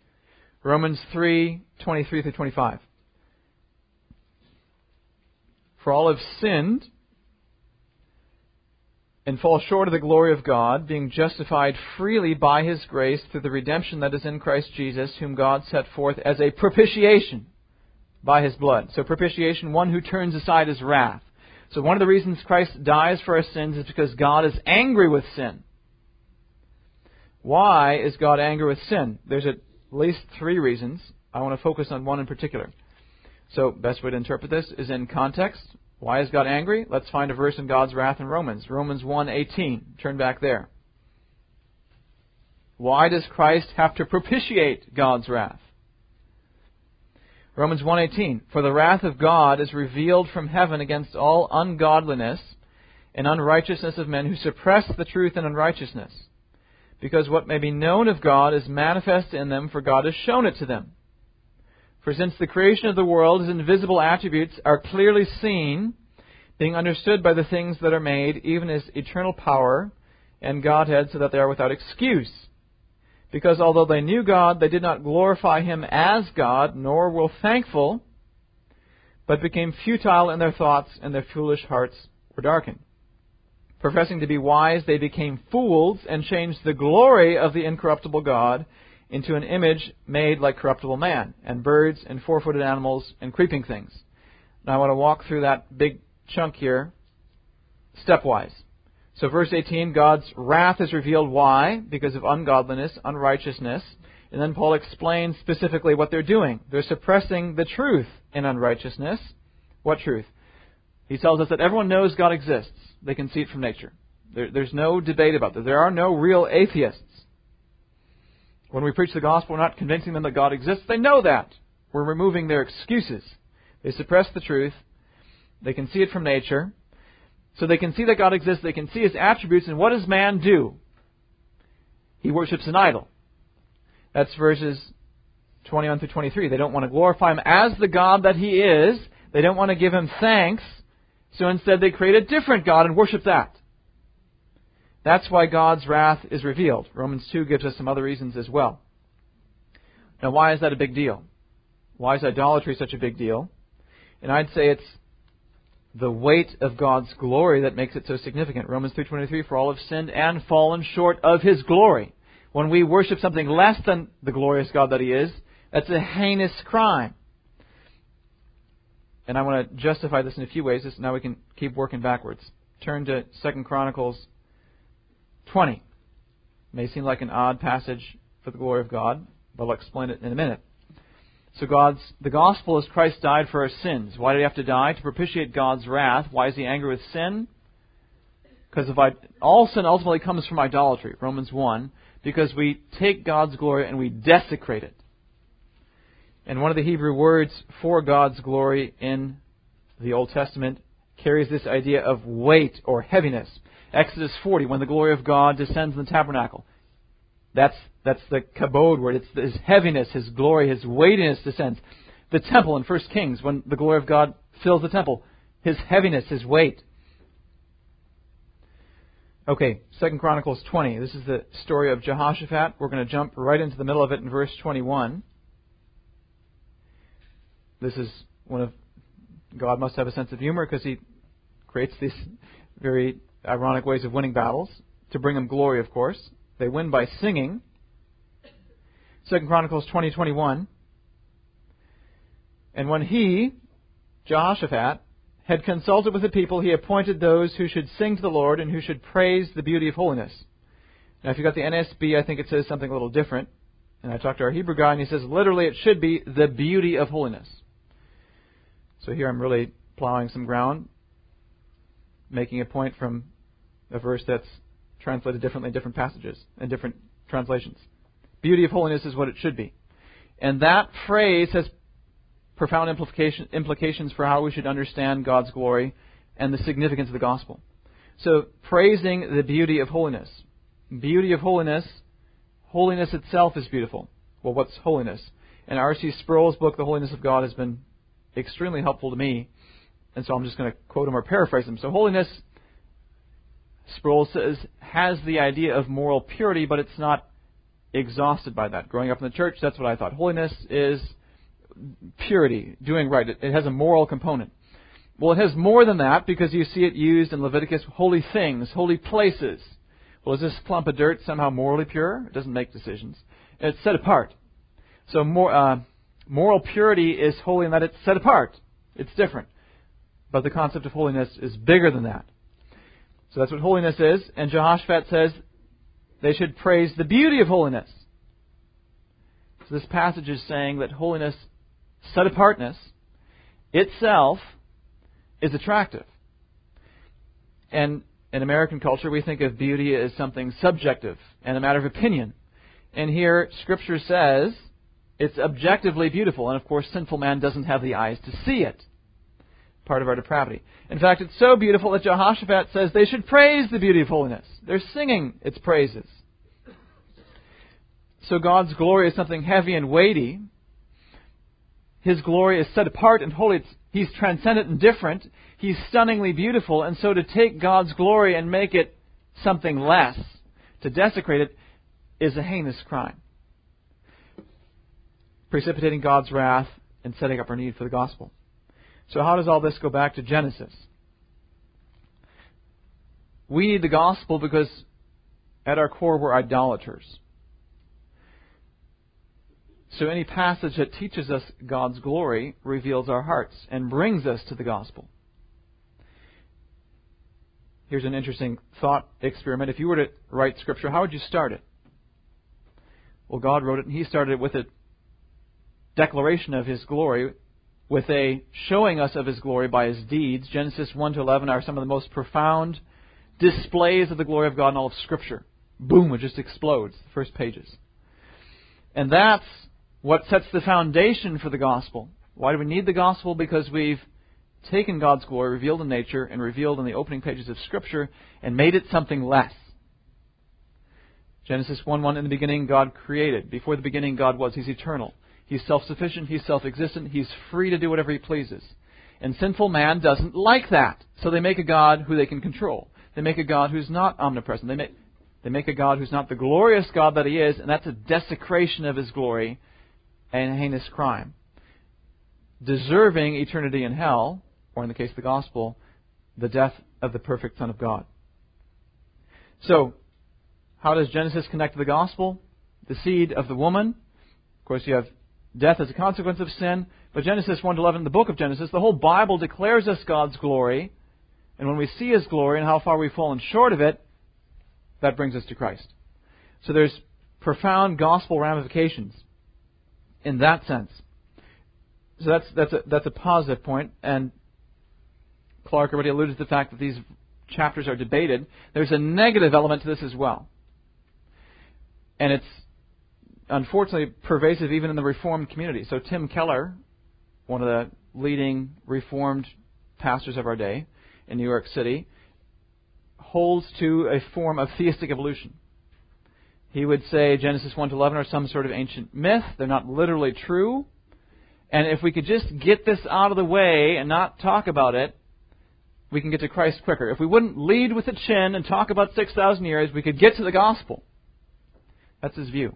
A: Romans 3, 23 through 25. For all have sinned and fall short of the glory of God, being justified freely by His grace through the redemption that is in Christ Jesus, whom God set forth as a propitiation by His blood. So propitiation, one who turns aside His wrath. So one of the reasons Christ dies for our sins is because God is angry with sin. Why is God angry with sin? There's at least 3 reasons. I want to focus on one in particular. So best way to interpret this is in context. Why is God angry? Let's find a verse in God's wrath in Romans. Romans 1:18. Turn back there. Why does Christ have to propitiate God's wrath? Romans 1:18. For the wrath of God is revealed from heaven against all ungodliness and unrighteousness of men who suppress the truth in unrighteousness. Because what may be known of God is manifest in them, for God has shown it to them. For since the creation of the world, His invisible attributes are clearly seen, being understood by the things that are made, even His eternal power and Godhead, so that they are without excuse. Because although they knew God, they did not glorify Him as God, nor were thankful, but became futile in their thoughts, and their foolish hearts were darkened. Professing to be wise, they became fools, and changed the glory of the incorruptible God into an image made like corruptible man, and birds, and four-footed animals, and creeping things. Now I want to walk through that big chunk here stepwise. So verse 18, God's wrath is revealed. Why? Because of ungodliness, unrighteousness. And then Paul explains specifically what they're doing. They're suppressing the truth in unrighteousness. What truth? He tells us that everyone knows God exists. They can see it from nature. There's no debate about that. There are no real atheists. When we preach the gospel, we're not convincing them that God exists. They know that. We're removing their excuses. They suppress the truth. They can see it from nature. So they can see that God exists. They can see His attributes. And what does man do? He worships an idol. That's verses 21 through 23. They don't want to glorify Him as the God that He is. They don't want to give Him thanks. So instead they create a different God and worship that. That's why God's wrath is revealed. Romans 2 gives us some other reasons as well. Now, why is that a big deal? Why is idolatry such a big deal? And I'd say it's the weight of God's glory that makes it so significant. Romans 3:23, for all have sinned and fallen short of His glory. When we worship something less than the glorious God that He is, that's a heinous crime. And I want to justify this in a few ways. Now we can keep working backwards. Turn to 2 Chronicles 20. It may seem like an odd passage for the glory of God, but I'll explain it in a minute. So the gospel is Christ died for our sins. Why did He have to die? To propitiate God's wrath. Why is He angry with sin? Because all sin ultimately comes from idolatry. Romans 1. Because we take God's glory and we desecrate it. And one of the Hebrew words for God's glory in the Old Testament carries this idea of weight or heaviness. Exodus 40, when the glory of God descends in the tabernacle. That's the kabod word. It's His heaviness, His glory, His weightiness descends. The temple in 1 Kings, when the glory of God fills the temple. His heaviness, His weight. Okay, 2 Chronicles 20. This is the story of Jehoshaphat. We're going to jump right into the middle of it in verse 21. This is God must have a sense of humor because He creates these very ironic ways of winning battles to bring Him glory, of course. They win by singing. 2 Chronicles 20:21. And when he, Jehoshaphat, had consulted with the people, he appointed those who should sing to the Lord and who should praise the beauty of holiness. Now, if you've got the NSB, I think it says something a little different. And I talked to our Hebrew guy, and he says, literally, it should be the beauty of holiness. So here I'm really plowing some ground, making a point from a verse that's translated differently in different passages and different translations. Beauty of holiness is what it should be. And that phrase has profound implications for how we should understand God's glory and the significance of the gospel. So, praising the beauty of holiness. Beauty of holiness. Holiness itself is beautiful. Well, what's holiness? And R.C. Sproul's book, The Holiness of God, has been extremely helpful to me. And so I'm just going to quote him or paraphrase him. So holiness, Sproul says, has the idea of moral purity, but it's not exhausted by that. Growing up in the church, that's what I thought. Holiness is purity, doing right. It has a moral component. Well, it has more than that because you see it used in Leviticus, holy things, holy places. Well, is this clump of dirt somehow morally pure? It doesn't make decisions. It's set apart. So moral purity is holy in that it's set apart. It's different. But the concept of holiness is bigger than that. So that's what holiness is. And Jehoshaphat says they should praise the beauty of holiness. So this passage is saying that holiness, set apartness, itself is attractive. And in American culture, we think of beauty as something subjective and a matter of opinion. And here, Scripture says it's objectively beautiful. And of course, sinful man doesn't have the eyes to see it. Part of our depravity. In fact, it's so beautiful that Jehoshaphat says they should praise the beauty of holiness. They're singing its praises. So God's glory is something heavy and weighty. His glory is set apart and holy. He's transcendent and different. He's stunningly beautiful. And so to take God's glory and make it something less, to desecrate it, is a heinous crime. Precipitating God's wrath and setting up our need for the gospel. So how does all this go back to Genesis? We need the gospel because at our core we're idolaters. So any passage that teaches us God's glory reveals our hearts and brings us to the gospel. Here's an interesting thought experiment. If you were to write Scripture, how would you start it? Well, God wrote it, and He started it with a declaration of His glory, with a showing us of His glory by His deeds. Genesis 1 to 11 are some of the most profound displays of the glory of God in all of Scripture. Boom, it just explodes, the first pages. And that's what sets the foundation for the gospel. Why do we need the gospel? Because we've taken God's glory, revealed in nature, and revealed in the opening pages of Scripture, and made it something less. Genesis 1:1, in the beginning God created. Before the beginning God was. He's eternal. He's self-sufficient. He's self-existent. He's free to do whatever He pleases. And sinful man doesn't like that. So they make a God who they can control. They make a God who's not omnipresent. They make a God who's not the glorious God that He is, and that's a desecration of His glory and a heinous crime. Deserving eternity in hell, or in the case of the gospel, the death of the perfect Son of God. So, how does Genesis connect to the gospel? The seed of the woman. Of course, you have death as a consequence of sin. But Genesis 1-11, the book of Genesis, the whole Bible declares us God's glory. And when we see His glory and how far we've fallen short of it, that brings us to Christ. So there's profound gospel ramifications in that sense. So that's a positive point. And Clark already alluded to the fact that these chapters are debated. There's a negative element to this as well. And it's unfortunately pervasive even in the Reformed community. So Tim Keller, one of the leading Reformed pastors of our day in New York City, holds to a form of theistic evolution. He would say Genesis 1-11 are some sort of ancient myth. They're not literally true. And if we could just get this out of the way and not talk about it, we can get to Christ quicker. If we wouldn't lead with the chin and talk about 6,000 years, we could get to the gospel. That's his view.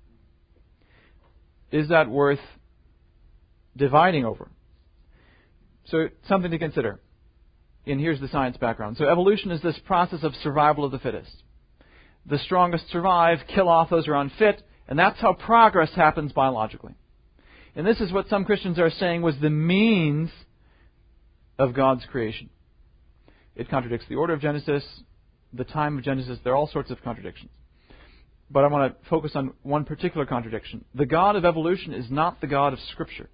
A: Is that worth dividing over? So something to consider. And here's the science background. So evolution is this process of survival of the fittest. The strongest survive, kill off those who are unfit, and that's how progress happens biologically. And this is what some Christians are saying was the means of God's creation. It contradicts the order of Genesis, the time of Genesis. There are all sorts of contradictions. But I want to focus on one particular contradiction. The God of evolution is not the God of Scripture.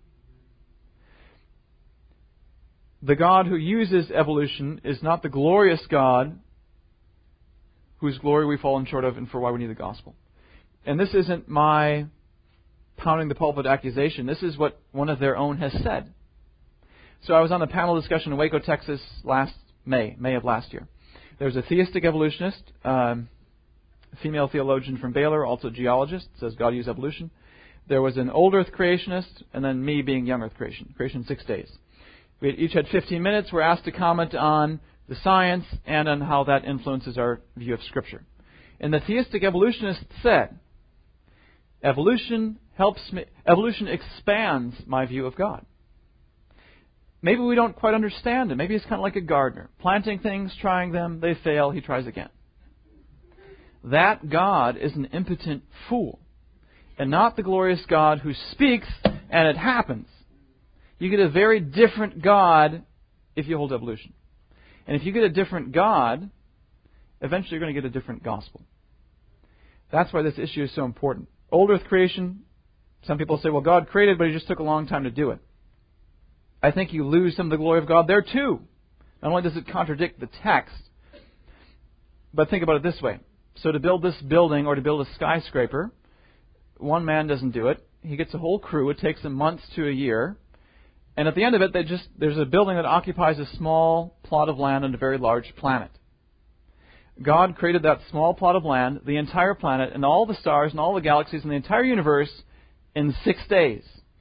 A: The God who uses evolution is not the glorious God whose glory we've fallen short of and for why we need the gospel. And this isn't my pounding the pulpit accusation. This is what one of their own has said. So I was on a panel discussion in Waco, Texas last May of last year. There's a theistic evolutionist, female theologian from Baylor, also geologist, says God used evolution. There was an old earth creationist, and then me being young earth creation in 6 days. We each had 15 minutes. We're asked to comment on the science and on how that influences our view of Scripture. And the theistic evolutionist said, evolution expands my view of God. Maybe we don't quite understand him. Maybe he's kind of like a gardener, planting things, trying them, they fail, he tries again. That God is an impotent fool, and not the glorious God who speaks and it happens. You get a very different God if you hold evolution. And if you get a different God, eventually you're going to get a different gospel. That's why this issue is so important. Old earth creation, some people say, well, God created, but He just took a long time to do it. I think you lose some of the glory of God there too. Not only does it contradict the text, but think about it this way. So to build this building or to build a skyscraper, one man doesn't do it. He gets a whole crew. It takes them months to a year. And at the end of it, there's a building that occupies a small plot of land on a very large planet. God created that small plot of land, the entire planet, and all the stars and all the galaxies and the entire universe in 6 days.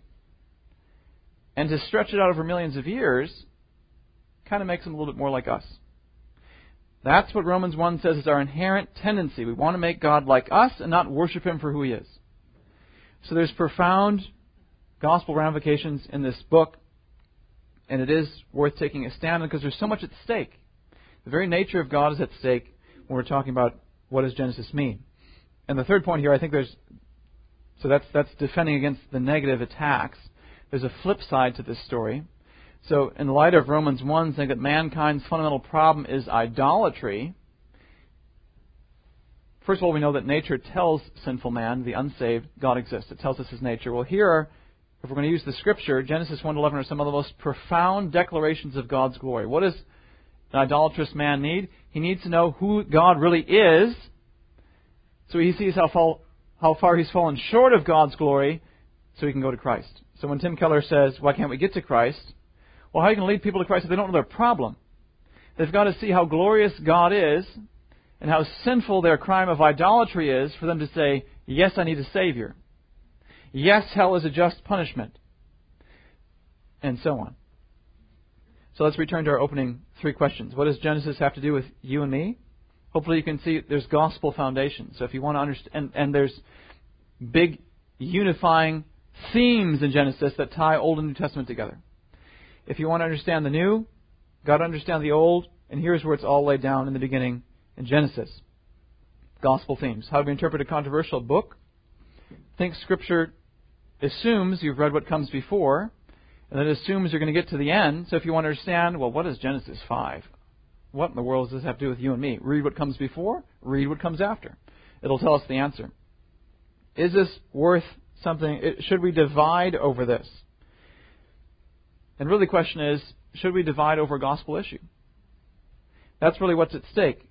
A: And to stretch it out over millions of years kind of makes Him a little bit more like us. That's what Romans 1 says is our inherent tendency. We want to make God like us and not worship Him for who He is. So there's profound gospel ramifications in this book, and it is worth taking a stand on because there's so much at stake. The very nature of God is at stake when we're talking about what does Genesis mean. And the third point here, I think that's defending against the negative attacks. There's a flip side to this story. So in light of Romans 1 saying that mankind's fundamental problem is idolatry, first of all, we know that nature tells sinful man, the unsaved, God exists. It tells us His nature. Well, here, if we're going to use the Scripture, Genesis 1 to 11 are some of the most profound declarations of God's glory. What does an idolatrous man need? He needs to know who God really is, so he sees how far he's fallen short of God's glory, so he can go to Christ. So when Tim Keller says, why can't we get to Christ? Well, how are you going to lead people to Christ if they don't know their problem? They've got to see how glorious God is and how sinful their crime of idolatry is for them to say, yes, I need a Savior. Yes, hell is a just punishment. And so on. So let's return to our opening 3 questions. What does Genesis have to do with you and me? Hopefully you can see there's gospel foundation. So if you want to understand, and there's big unifying themes in Genesis that tie Old and New Testament together. If you want to understand the new, got to understand the old, and here's where it's all laid down in the beginning in Genesis. Gospel themes. How do we interpret a controversial book? I think Scripture assumes you've read what comes before, and then it assumes you're going to get to the end. So if you want to understand, well, what is Genesis 5? What in the world does this have to do with you and me? Read what comes before, read what comes after. It'll tell us the answer. Is this worth something? Should we divide over this? And really the question is, should we divide over a gospel issue? That's really what's at stake.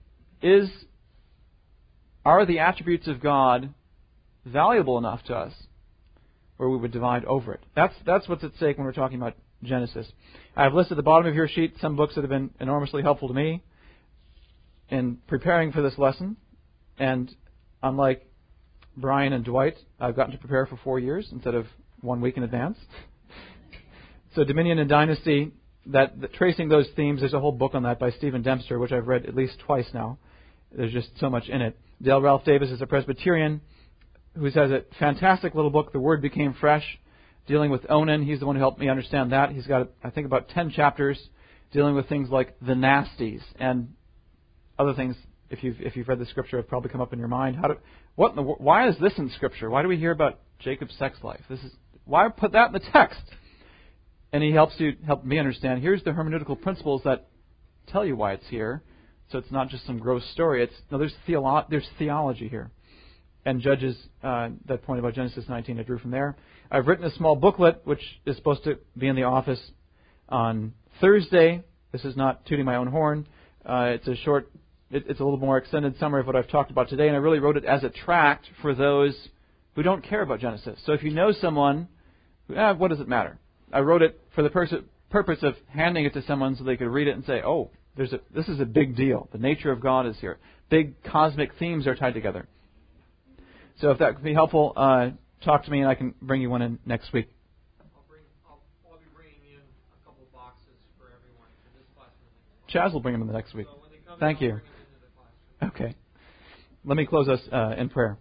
A: Are the attributes of God valuable enough to us where we would divide over it? That's what's at stake when we're talking about Genesis. I've listed at the bottom of your sheet some books that have been enormously helpful to me in preparing for this lesson. And unlike Brian and Dwight, I've gotten to prepare for 4 years instead of 1 week in advance. So Dominion and Dynasty, that tracing those themes, there's a whole book on that by Stephen Dempster, which I've read at least twice now. There's just so much in it. Dale Ralph Davis is a Presbyterian who has a fantastic little book, The Word Became Fresh, dealing with Onan. He's the one who helped me understand that. He's got, I think, about 10 chapters dealing with things like the nasties and other things. If you've read the Scripture, have probably come up in your mind. Why is this in Scripture? Why do we hear about Jacob's sex life? Why put that in the text? And he help me understand. Here's the hermeneutical principles that tell you why it's here. So it's not just some gross story. There's theology here. And Judges, that point about Genesis 19, I drew from there. I've written a small booklet, which is supposed to be in the office on Thursday. This is not tooting my own horn. It's a little more extended summary of what I've talked about today, and I really wrote it as a tract for those who don't care about Genesis. So if you know someone, what does it matter? I wrote it for the purpose of handing it to someone so they could read it and say, oh, this is a big deal. The nature of God is here. Big cosmic themes are tied together. So if that could be helpful, talk to me and I can bring you one in next week.
B: I'll be bringing in a couple boxes for everyone for this class.
A: Chaz will bring them in the next week.
B: So when they come
A: Thank
B: in,
A: you.
B: I'll bring them into the classroom.
A: Okay. Let me close us in prayer.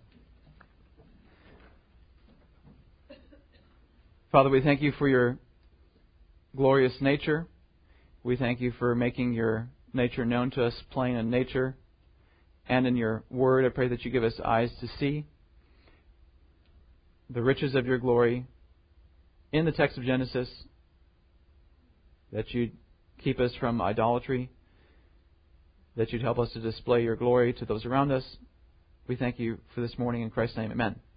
A: Father, we thank you for your glorious nature. We thank you for making your nature known to us, plain in nature and in your word. I pray that you give us eyes to see the riches of your glory in the text of Genesis, that you'd keep us from idolatry, that you'd help us to display your glory to those around us. We thank you for this morning in Christ's name. Amen.